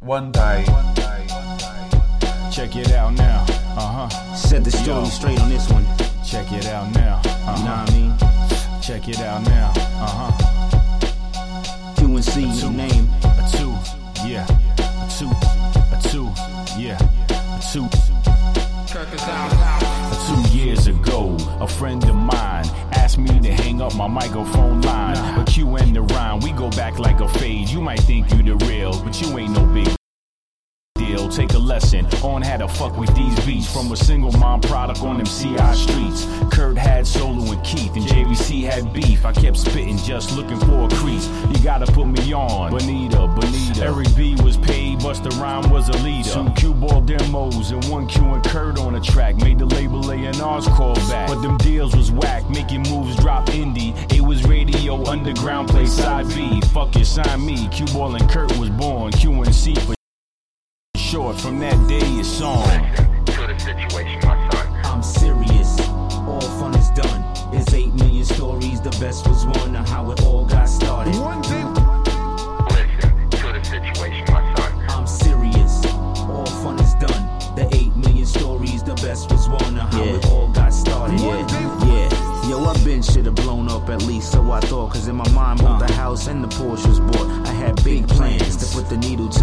One day. Check it out now. Set the story straight on this one. Check it out now. You know what I mean? Check it out now. QNC, your name. A two, yeah. A two, yeah. A two. 2 years ago, a friend of mine asked me to hang up my microphone line. But Q and the rhyme, we go back like a fade. You might think you the real, but you ain't no big deal. Take a lesson on how to fuck with these beats. From a single mom product on them CI streets. Kurt had Solo and Keith, and JVC had beef. I kept spitting, just looking for a crease. You gotta put me on, Bonita. Eric B was paid, Busta Rhyme was a leader. 2 Q-ball demos and 1 Q and Kurt on the track. Made the label A&R's call back, but them deals was whack. Making moves, drop indie. It was radio, underground, play side B. Fuck it, sign me. Q-ball and Kurt was born. QNC for short. From that day it's on. Listen to the situation, my son. I'm serious. All fun is done. It's 8 million stories. The best was one of how it all got started. Listen to the situation, my son. I'm serious. All fun is done. The 8 million stories. The best was one of how it all got started. Yeah. Yo, I been shit have blown up at least, so I thought. Cause in my mind, both the house and the Porsche was bought. I had big plans to put the needle to